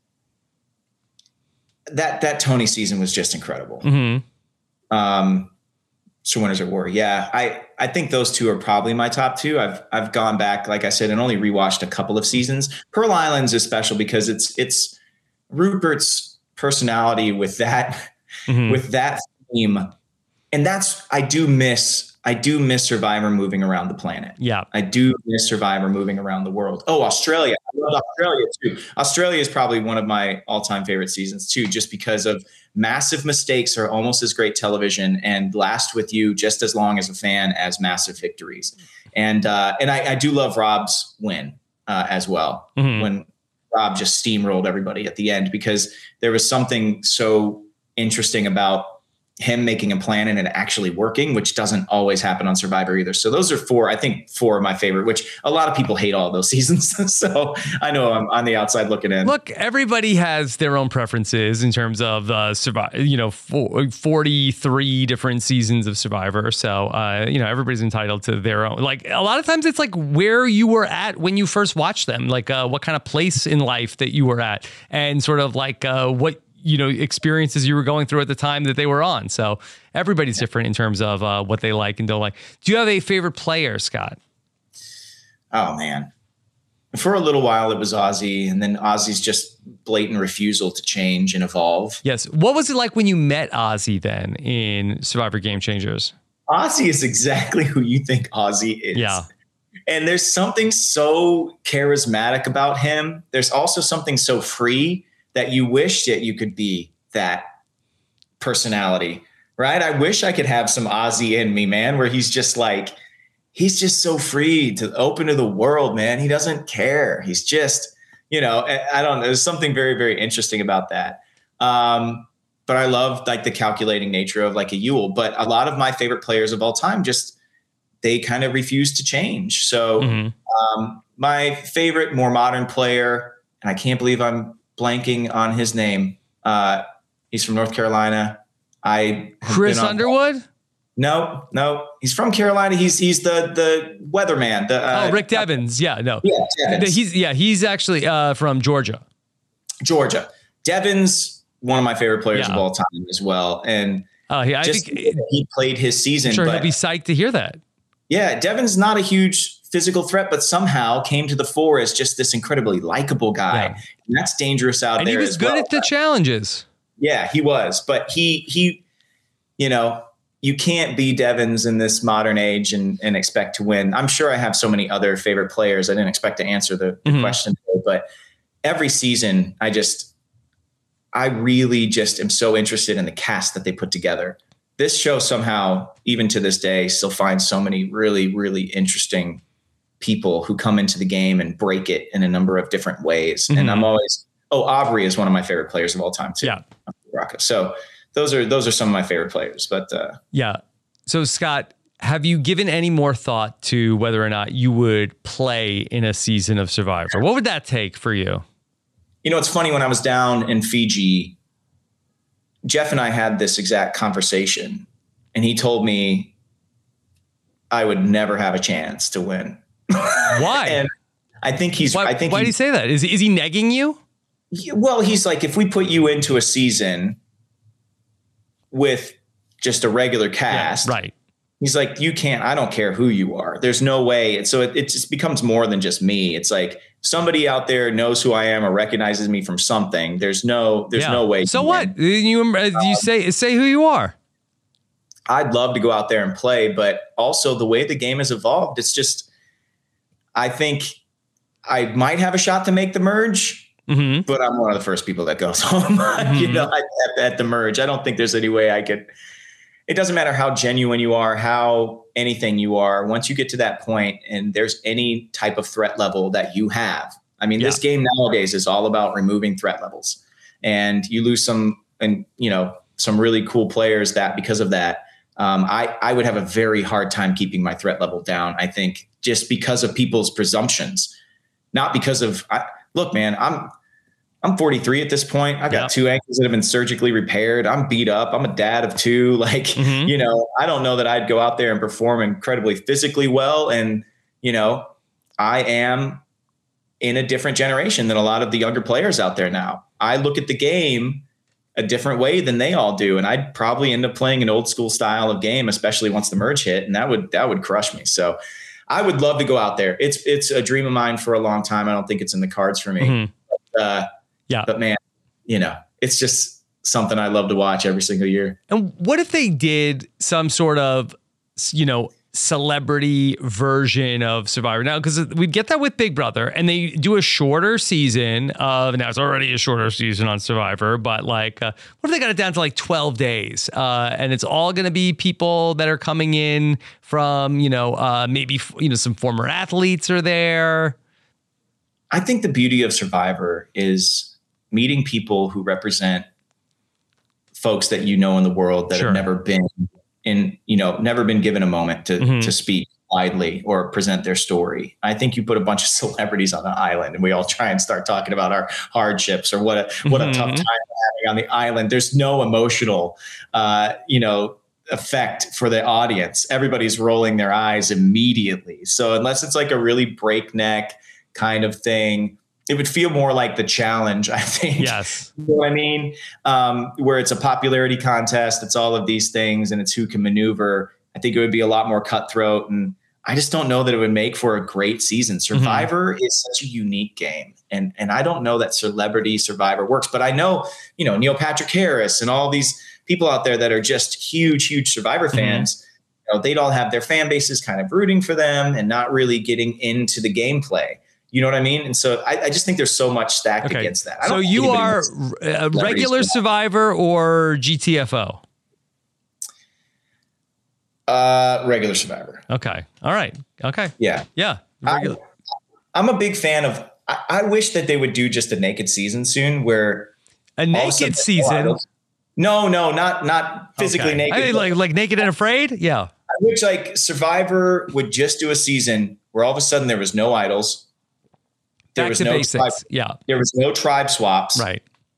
That, that Tony season was just incredible. Mm-hmm. Um, So Winners at War. Yeah. I, I think those two are probably my top two. I've, I've gone back, like I said, and only rewatched a couple of seasons. Pearl Islands is special because it's, it's Rupert's personality with that, mm-hmm. with that theme. And that's, I do miss, I do miss Survivor moving around the planet. Yeah. I do miss Survivor moving around the world. Oh, Australia. I love Australia too. Australia is probably one of my all-time favorite seasons too, just because of massive mistakes are almost as great television and last with you just as long as a fan as massive victories. And, uh, and I, I do love Rob's win uh, as well. Mm-hmm. When Rob just steamrolled everybody at the end, because there was something so interesting about him making a plan and it actually working, which doesn't always happen on Survivor either. So those are four, I think four are my favorite, which a lot of people hate all those seasons. So I know I'm on the outside looking in. Look, everybody has their own preferences in terms of uh, Survivor, you know, forty-three different seasons of Survivor. So, uh, you know, everybody's entitled to their own. Like a lot of times it's like where you were at when you first watched them, like uh, what kind of place in life that you were at and sort of like uh, what, you know, experiences you were going through at the time that they were on. So everybody's different in terms of uh, what they like and don't like. Do you have a favorite player, Scott? Oh, man. For a little while, it was Ozzy, and then Ozzy's just blatant refusal to change and evolve. Yes. What was it like when you met Ozzy then in Survivor Game Changers? Ozzy is exactly who you think Ozzy is. Yeah. And there's something so charismatic about him. There's also something so free that you wish that you could be that personality, right? I wish I could have some Ozzy in me, man, where he's just like, he's just so free to open to the world, man. He doesn't care. He's just, you know, I don't know. There's something very, very interesting about that. Um, but I love like the calculating nature of like a Yul, but a lot of my favorite players of all time, just, they kind of refuse to change. So mm-hmm. um, my favorite more modern player, and I can't believe I'm blanking on his name. Uh, he's from North Carolina. I Chris Underwood? No, no, he's from Carolina. He's he's the the weatherman. The uh, oh, Rick Devens. Yeah, no, yeah, Devens. he's yeah he's actually uh, from Georgia. Georgia. Devens, one of my favorite players yeah. of all time as well, and uh, yeah, I just think he played his season. I'm sure but, he'll be psyched to hear that. Yeah, Devens not a huge physical threat, but somehow came to the fore as just this incredibly likable guy. Yeah. And that's dangerous out and there. And he was as good well. at the challenges. Yeah, he was. But he, he, you know, you can't be Devens in this modern age and, and expect to win. I'm sure I have so many other favorite players. I didn't expect to answer the, the mm-hmm. question, but every season, I just, I really just am so interested in the cast that they put together. This show somehow, even to this day, still finds so many really, really interesting people who come into the game and break it in a number of different ways. Mm-hmm. And I'm always, oh, Aubrey is one of my favorite players of all time too. Yeah. So those are, those are some of my favorite players, but uh, yeah. So Scott, have you given any more thought to whether or not you would play in a season of Survivor? What would that take for you? You know, it's funny, when I was down in Fiji, Jeff and I had this exact conversation, and he told me I would never have a chance to win. Why? And I think he's, why, I think, why he, did he say that? Is, is he negging you? Well, he's like, if we put you into a season with just a regular cast, yeah, right. He's like, you can't, I don't care who you are. There's no way. And so it, it just becomes more than just me. It's like somebody out there knows who I am or recognizes me from something. There's no, there's yeah. no way. So what? Win. You, you um, say, say who you are. I'd love to go out there and play, but also the way the game has evolved, it's just, I think I might have a shot to make the merge, mm-hmm. but I'm one of the first people that goes home, mm-hmm. you know, at, at the merge. I don't think there's any way I could. It doesn't matter how genuine you are, how anything you are. Once you get to that point and there's any type of threat level that you have. I mean, yeah. this game nowadays is all about removing threat levels, and you lose some, and you know, some really cool players that because of that, um, I, I would have a very hard time keeping my threat level down. I think just because of people's presumptions, not because of, I, look, man, I'm, I'm forty-three at this point. I got yep. two ankles that have been surgically repaired. I'm beat up. I'm a dad of two. Like, mm-hmm. you know, I don't know that I'd go out there and perform incredibly physically well. And, you know, I am in a different generation than a lot of the younger players out there now. I look at the game a different way than they all do. And I'd probably end up playing an old school style of game, especially once the merge hit. And that would, that would crush me. So I would love to go out there. It's, it's a dream of mine for a long time. I don't think it's in the cards for me. Mm-hmm. But, uh, Yeah. But man, you know, it's just something I love to watch every single year. And what if they did some sort of, you know, celebrity version of Survivor now? Because we get that with Big Brother, and they do a shorter season of, now it's already a shorter season on Survivor, but like, uh, what if they got it down to like twelve days? Uh, and it's all going to be people that are coming in from, you know, uh, maybe, you know, some former athletes are there. I think the beauty of Survivor is meeting people who represent folks that you know in the world that sure. have never been in, you know, never been given a moment to, mm-hmm. to speak widely or present their story. I think you put a bunch of celebrities on an island and we all try and start talking about our hardships or what a, what mm-hmm. a tough time we're having on the island. There's no emotional, uh, you know, effect for the audience. Everybody's rolling their eyes immediately. So unless it's like a really breakneck kind of thing, it would feel more like The Challenge, I think. Yes. You know what I mean? Um, where it's a popularity contest. It's all of these things and it's who can maneuver. I think it would be a lot more cutthroat. And I just don't know that it would make for a great season. Survivor mm-hmm. is such a unique game. And, and I don't know that Celebrity Survivor works, but I know, you know, Neil Patrick Harris and all these people out there that are just huge, huge Survivor fans, mm-hmm. you know, they'd all have their fan bases kind of rooting for them and not really getting into the gameplay. You know what I mean? And so I, I just think there's so much stacked okay. against that. I so don't you are a regular Survivor or G T F O? Uh, regular Survivor. Okay. All right. Okay. Yeah. Yeah. I, I'm a big fan of, I, I wish that they would do just a naked season soon where a naked season. No, no, not, not physically okay. naked. I mean, like, like Naked and Afraid. Yeah. I wish like Survivor would just do a season where all of a sudden there was no idols. There Back was to no basics. tribe, yeah. There was no tribe swaps. Right.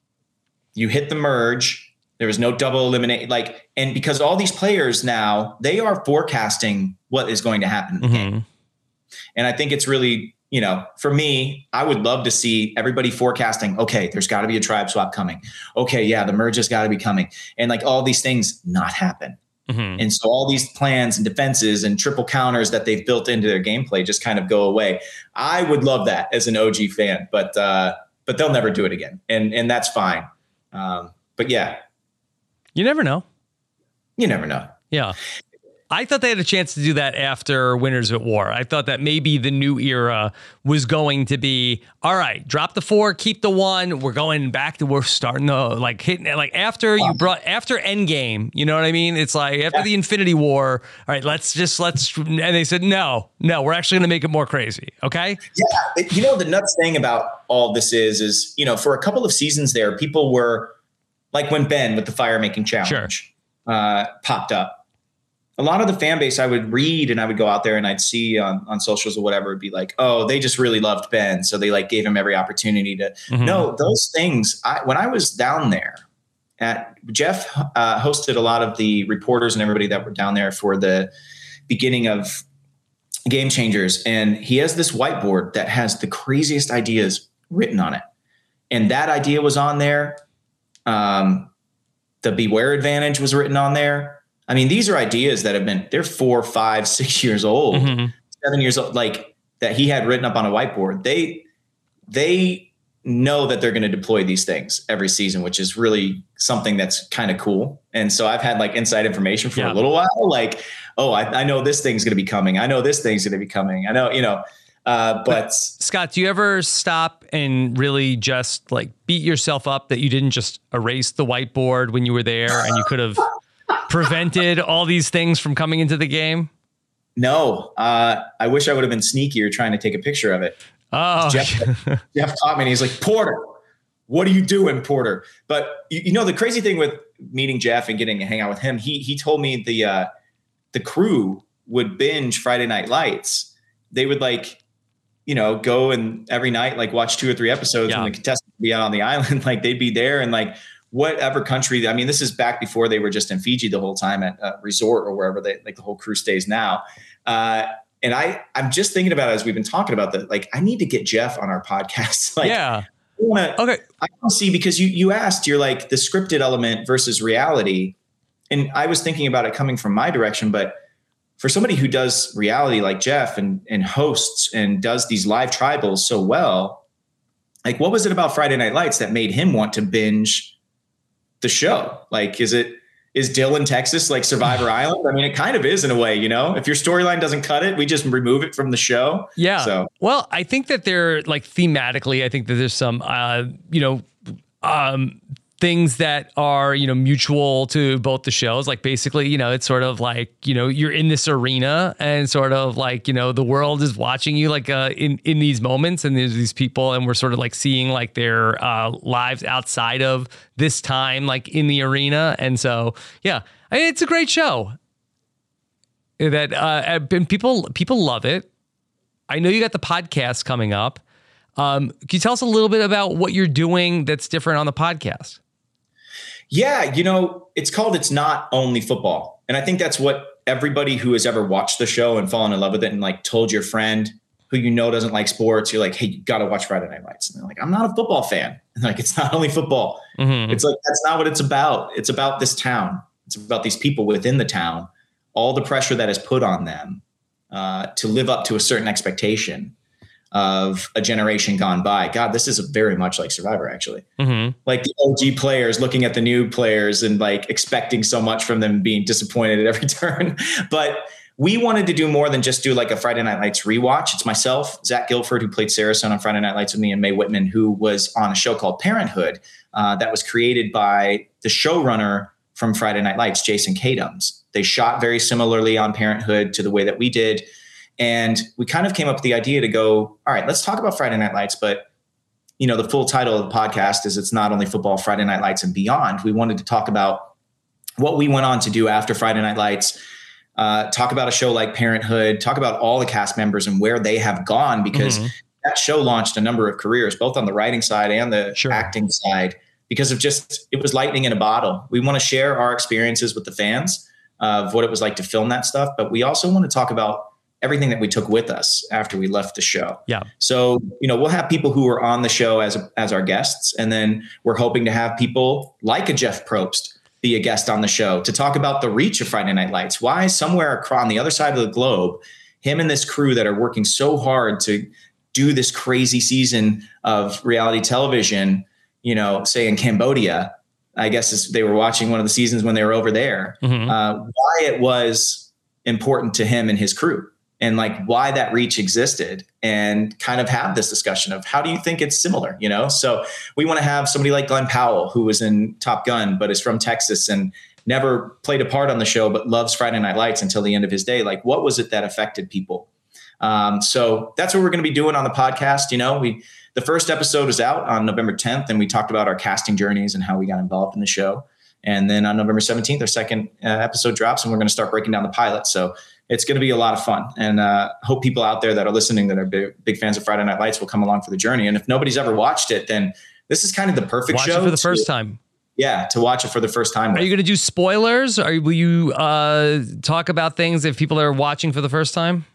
You hit the merge. There was no double eliminate. Like, and because all these players now, they are forecasting what is going to happen in the mm-hmm. game. And I think it's really, you know, for me, I would love to see everybody forecasting, okay, there's got to be a tribe swap coming. Okay, yeah, the merge has got to be coming. And like all these things not happen. Mm-hmm. And so all these plans and defenses and triple counters that they've built into their gameplay just kind of go away. I would love that as an O G fan, but uh, but they'll never do it again. And and that's fine. Um, but yeah. You never know. You never know. Yeah. I thought they had a chance to do that after Winners at War. I thought that maybe the new era was going to be, all right, drop the four, keep the one. We're going back to, we're starting to like hitting it. Like after you brought, after Endgame, you know what I mean? It's like after yeah. the Infinity War, all right, let's just, let's, and they said, no, no, we're actually going to make it more crazy. Okay. Yeah. You know, the nuts thing about all this is, is, you know, for a couple of seasons there, people were like when Ben with the fire making challenge sure. uh, popped up. A lot of the fan base I would read and I would go out there and I'd see on, on socials or whatever, it'd be like, oh, they just really loved Ben. So they like gave him every opportunity to mm-hmm. no, those things. I, when I was down there at Jeff uh, hosted a lot of the reporters and everybody that were down there for the beginning of Game Changers. And he has this whiteboard that has the craziest ideas written on it. And that idea was on there. Um, the Beware Advantage was written on there. I mean, these are ideas that have been, they're four, five, six years old, mm-hmm. seven years old, like that he had written up on a whiteboard. They, they know that they're going to deploy these things every season, which is really something that's kind of cool. And so I've had like inside information for yeah. a little while, like, oh, I, I know this thing's going to be coming. I know this thing's going to be coming. I know, you know, uh, but, but Scott, do you ever stop and really just like beat yourself up that you didn't just erase the whiteboard when you were there and you could have prevented all these things from coming into the game? No, uh, I wish I would have been sneakier trying to take a picture of it. Oh, Jeff, Jeff caught me and he's like, Porter, what are you doing, Porter? But you, you know, the crazy thing with meeting Jeff and getting to hang out with him, he, he told me the, uh, the crew would binge Friday Night Lights. They would like, you know, go and every night, like watch two or three episodes yeah. and the contestants would be out on the island. Like they'd be there and like, whatever country, I mean, this is back before they were just in Fiji the whole time at a resort or wherever they like the whole crew stays now. Uh, and I, I'm just thinking about it as we've been talking about that. Like, I need to get Jeff on our podcast. Like, yeah. I wanna, okay. I want to see, because you, you asked, you're like the scripted element versus reality. And I was thinking about it coming from my direction, but for somebody who does reality like Jeff and, and hosts and does these live tribals so well, like what was it about Friday Night Lights that made him want to binge the show? Like, is it, is Dillon, Texas like Survivor Island? I mean, it kind of is in a way, you know, if your storyline doesn't cut it, we just remove it from the show. Yeah. So, well, I think that they're like thematically, I think that there's some, uh, you know, um, things that are, you know, mutual to both the shows. Like basically, you know, it's sort of like, you know, you're in this arena and sort of like, you know, the world is watching you like uh, in, in these moments, and there's these people and we're sort of like seeing like their uh, lives outside of this time, like in the arena. And so, yeah, I mean, it's a great show that uh, and people, people love it. I know you got the podcast coming up. Um, can you tell us a little bit about what you're doing that's different on the podcast? Yeah, you know, it's called It's Not Only Football. And I think that's what everybody who has ever watched the show and fallen in love with it and like told your friend who you know doesn't like sports, you're like, hey, you got to watch Friday Night Lights. And they're like, I'm not a football fan. And like, it's not only football. Mm-hmm. It's like, that's not what it's about. It's about this town. It's about these people within the town, all the pressure that is put on them uh, to live up to a certain expectation of a generation gone by. God, this is very much like Survivor, actually. Mm-hmm. Like the O G players looking at the new players and like expecting so much from them, being disappointed at every turn. But we wanted to do more than just do like a Friday Night Lights rewatch. It's myself, Zach Guilford, who played Saracen on Friday Night Lights with me, and Mae Whitman, who was on a show called Parenthood uh, that was created by the showrunner from Friday Night Lights, Jason Katims. They shot very similarly on Parenthood to the way that we did. And we kind of came up with the idea to go, all right, let's talk about Friday Night Lights. But, you know, the full title of the podcast is It's Not Only Football, Friday Night Lights and Beyond. We wanted to talk about what we went on to do after Friday Night Lights, uh, talk about a show like Parenthood, talk about all the cast members and where they have gone, because mm-hmm. that show launched a number of careers, both on the writing side and the sure. acting side, because of just, it was lightning in a bottle. We want to share our experiences with the fans of what it was like to film that stuff. But we also want to talk about everything that we took with us after we left the show. Yeah. So, you know, we'll have people who are on the show as, as our guests. And then we're hoping to have people like a Jeff Probst be a guest on the show to talk about the reach of Friday Night Lights. Why somewhere across on the other side of the globe, him and this crew that are working so hard to do this crazy season of reality television, you know, say in Cambodia, I guess they were watching one of the seasons when they were over there, mm-hmm. uh, why it was important to him and his crew. And like why that reach existed, and kind of have this discussion of how do you think it's similar, you know? So we want to have somebody like Glenn Powell, who was in Top Gun, but is from Texas and never played a part on the show, but loves Friday Night Lights until the end of his day. Like, what was it that affected people? Um, so that's what we're going to be doing on the podcast. You know, we, the first episode is out on November tenth, and we talked about our casting journeys and how we got involved in the show. And then on November seventeenth, our second uh, episode drops, and we're going to start breaking down the pilot. So it's going to be a lot of fun, and uh, hope people out there that are listening that are big, big fans of Friday Night Lights will come along for the journey. And if nobody's ever watched it, then this is kind of the perfect watch show it for the to, first time. Yeah, to watch it for the first time. Are you going to do spoilers? Or will you uh, talk about things if people are watching for the first time?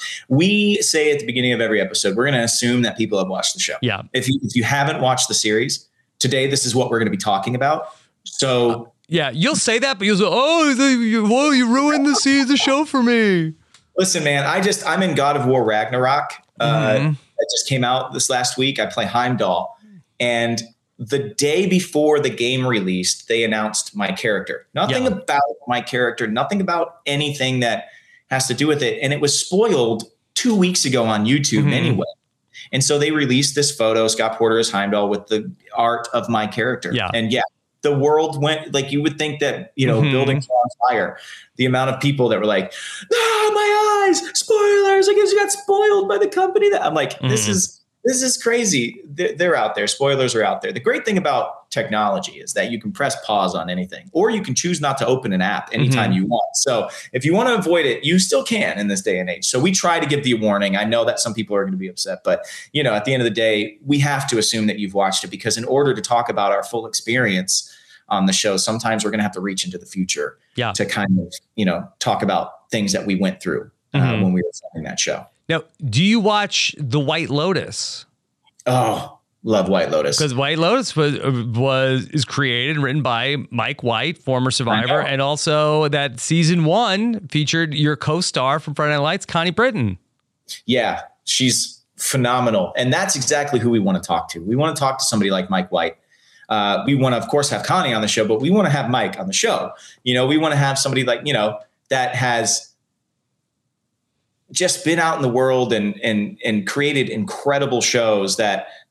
We say at the beginning of every episode, we're going to assume that people have watched the show. Yeah. If you, if you haven't watched the series, today this is what we're going to be talking about. So uh, yeah, you'll say that, but you'll say, oh, whoa, you ruined the season, the show for me. Listen, man, I just, I'm in God of War Ragnarok. Mm-hmm. Uh, it just came out this last week. I play Heimdall. And the day before the game released, they announced my character. Nothing yeah. about my character, nothing about anything that has to do with it. And it was spoiled two weeks ago on YouTube mm-hmm. anyway. And so they released this photo, Scott Porter as Heimdall, with the art of my character. Yeah. And yeah, the world went, like you would think that, you know, mm-hmm. buildings were on fire. The amount of people that were like, ah, my eyes, spoilers. I guess you got spoiled by the company. That I'm like, mm-hmm. this is, this is crazy. They're, they're out there. Spoilers are out there. The great thing about technology is that you can press pause on anything, or you can choose not to open an app anytime mm-hmm. you want. So if you want to avoid it, you still can in this day and age. So we try to give the warning. I know that some people are going to be upset, but you know, at the end of the day, we have to assume that you've watched it, because in order to talk about our full experience on the show, sometimes we're going to have to reach into the future yeah. to kind of, you know, talk about things that we went through uh, mm-hmm. when we were filming that show. Now, do you watch The White Lotus? Oh, love White Lotus. Because White Lotus was was is created and written by Mike White, former Survivor, and also that season one featured your co-star from Friday Night Lights, Connie Britton. Yeah, she's phenomenal. And that's exactly who we want to talk to. We want to talk to somebody like Mike White. Uh, we want to, of course, have Connie on the show, but we want to have Mike on the show. You know, we want to have somebody like, you know, that has just been out in the world and and and created incredible shows that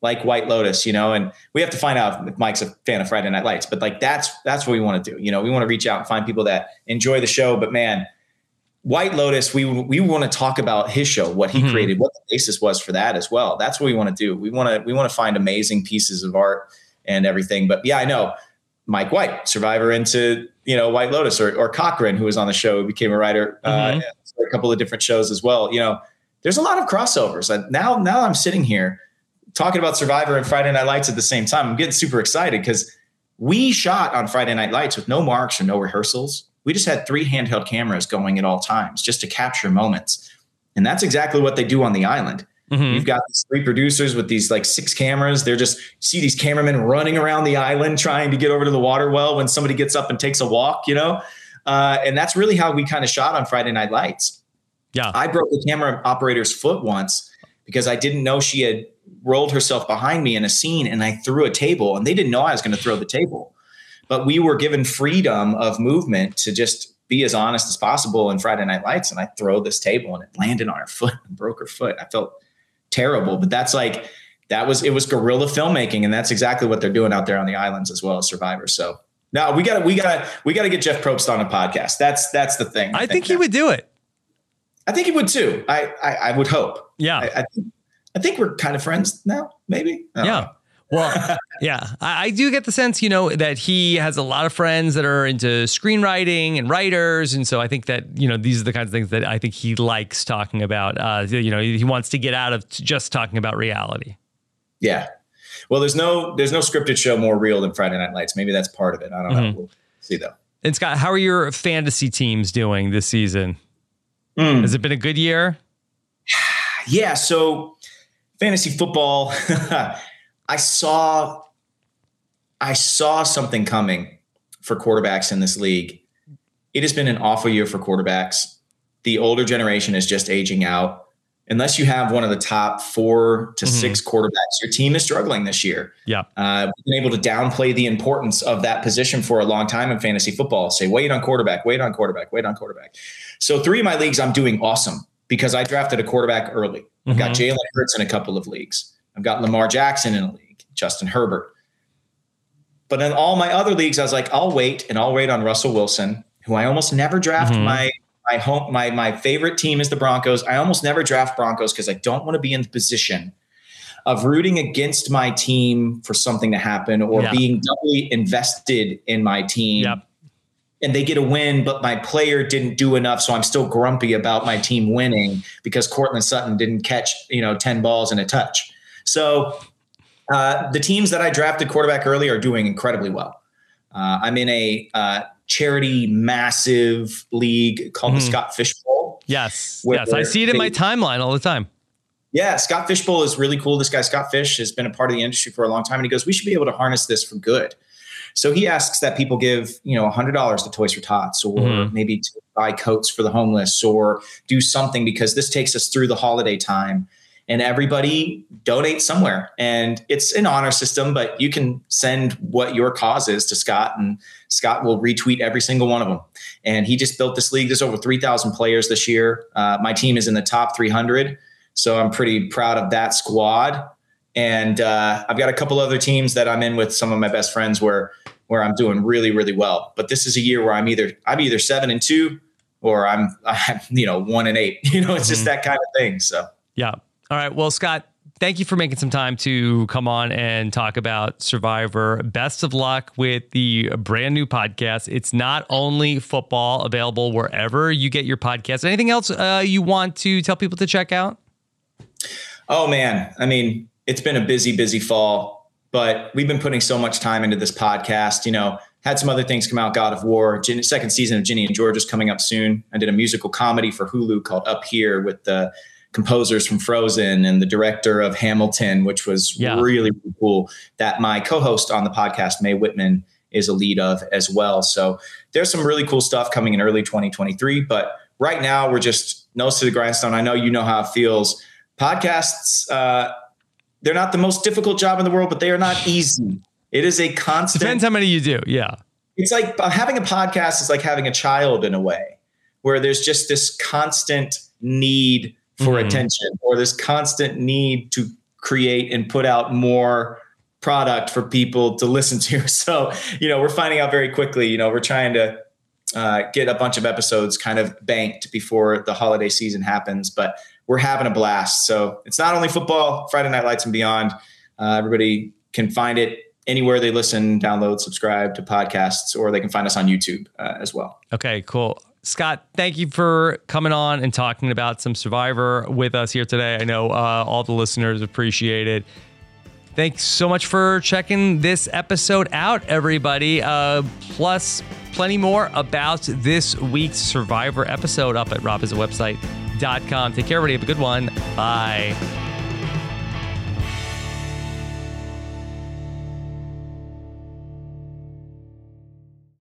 like White Lotus, you know, and we have to find out if Mike's a fan of Friday Night Lights, but like, that's, that's what we want to do. You know, we want to reach out and find people that enjoy the show, but man, White Lotus, we, we want to talk about his show, what he mm-hmm. created, what the basis was for that as well. That's what we want to do. We want to, we want to find amazing pieces of art and everything. But yeah, I know Mike White, Survivor into, you know, White Lotus, or, or Cochran, who was on the show, who became a writer, mm-hmm. uh, for a couple of different shows as well. You know, there's a lot of crossovers. And now, now I'm sitting here talking about Survivor and Friday Night Lights at the same time. I'm getting super excited because we shot on Friday Night Lights with no marks or no rehearsals. We just had three handheld cameras going at all times just to capture moments. And that's exactly what they do on the island. Mm-hmm. You've got these three producers with these like six cameras. They're just, you see these cameramen running around the island trying to get over to the water well when somebody gets up and takes a walk, you know? Uh, and that's really how we kind of shot on Friday Night Lights. Yeah. I broke the camera operator's foot once because I didn't know she had rolled herself behind me in a scene, and I threw a table, and they didn't know I was going to throw the table. But we were given freedom of movement to just be as honest as possible in Friday Night Lights. And I throw this table and it landed on her foot and broke her foot. I felt terrible, but that's like, that was, it was guerrilla filmmaking. And that's exactly what they're doing out there on the islands as well as Survivor. So now we got to, we got to, we got to get Jeff Probst on a podcast. That's, that's the thing. I, I think, think he would do it. I think he would too. I, I, I would hope. Yeah. I, I, think, I think we're kind of friends now, maybe. Yeah. Know. Well, yeah, I, I do get the sense, you know, that he has a lot of friends that are into screenwriting and writers. And so I think that, you know, these are the kinds of things that I think he likes talking about. Uh, you know, he wants to get out of just talking about reality. Yeah. Well, there's no there's no scripted show more real than Friday Night Lights. Maybe that's part of it. I don't mm-hmm. know. We'll see, though. And Scott, how are your fantasy teams doing this season? Mm. Has it been a good year? Yeah. So fantasy football. I saw, I saw something coming for quarterbacks in this league. It has been an awful year for quarterbacks. The older generation is just aging out. Unless you have one of the top four to mm-hmm. six quarterbacks, your team is struggling this year. Yeah, uh, we've been able to downplay the importance of that position for a long time in fantasy football. Say, wait on quarterback, wait on quarterback, wait on quarterback. So three of my leagues, I'm doing awesome because I drafted a quarterback early. Mm-hmm. I've got Jalen Hurts in a couple of leagues. I've got Lamar Jackson in a league, Justin Herbert. But in all my other leagues, I was like, I'll wait and I'll wait on Russell Wilson, who I almost never draft. Mm-hmm. My my home my my favorite team is the Broncos. I almost never draft Broncos because I don't want to be in the position of rooting against my team for something to happen or yeah. being doubly invested in my team. Yep. And they get a win, but my player didn't do enough. So I'm still grumpy about my team winning because Cortland Sutton didn't catch, you know, ten balls and a touch. So uh, the teams that I drafted quarterback early are doing incredibly well. Uh, I'm in a uh, charity massive league called mm-hmm. the Scott Fish Bowl. Yes. Yes. I see it in they, my timeline all the time. Yeah. Scott Fish Bowl is really cool. This guy, Scott Fish, has been a part of the industry for a long time. And he goes, we should be able to harness this for good. So he asks that people give, you know, one hundred dollars to Toys for Tots or mm-hmm. maybe to buy coats for the homeless or do something because this takes us through the holiday time. And everybody donates somewhere. And it's an honor system, but you can send what your cause is to Scott, and Scott will retweet every single one of them. And he just built this league. There's over three thousand players this year. Uh, my team is in the top three hundred. So I'm pretty proud of that squad. And uh, I've got a couple other teams that I'm in with some of my best friends where where I'm doing really, really well. But this is a year where I'm either I'm either seven and two or I'm, I'm you know, one and eight. You know, it's mm-hmm. just that kind of thing. So, yeah. All right. Well, Scott, thank you for making some time to come on and talk about Survivor. Best of luck with the brand new podcast. It's Not Only Football, available wherever you get your podcast. Anything else uh, you want to tell people to check out? Oh, man. I mean, it's been a busy, busy fall, but we've been putting so much time into this podcast. You know, had some other things come out. God of War, Gin- second season of Ginny and George is coming up soon. I did a musical comedy for Hulu called Up Here with the composers from Frozen and the director of Hamilton, which was yeah. really, really cool, that my co-host on the podcast, Mae Whitman, is a lead of as well. So there's some really cool stuff coming in early twenty twenty-three. But right now we're just nose to the grindstone. I know you know how it feels. Podcasts, uh, they're not the most difficult job in the world, but they are not easy. It is a constant. Depends how many you do. Yeah. It's like uh, having a podcast is like having a child in a way, where there's just this constant need for mm-hmm. attention, or this constant need to create and put out more product for people to listen to. So, you know, we're finding out very quickly, you know, we're trying to uh, get a bunch of episodes kind of banked before the holiday season happens, but we're having a blast. So it's not only football, Friday Night Lights and Beyond. Uh, everybody can find it anywhere they listen, download, subscribe to podcasts, or they can find us on YouTube uh, as well. Okay, cool. Scott, thank you for coming on and talking about some Survivor with us here today. I know uh, all the listeners appreciate it. Thanks so much for checking this episode out, everybody. Uh, plus, plenty more about this week's Survivor episode up at rob is a website dot com. Take care, everybody. Have a good one. Bye.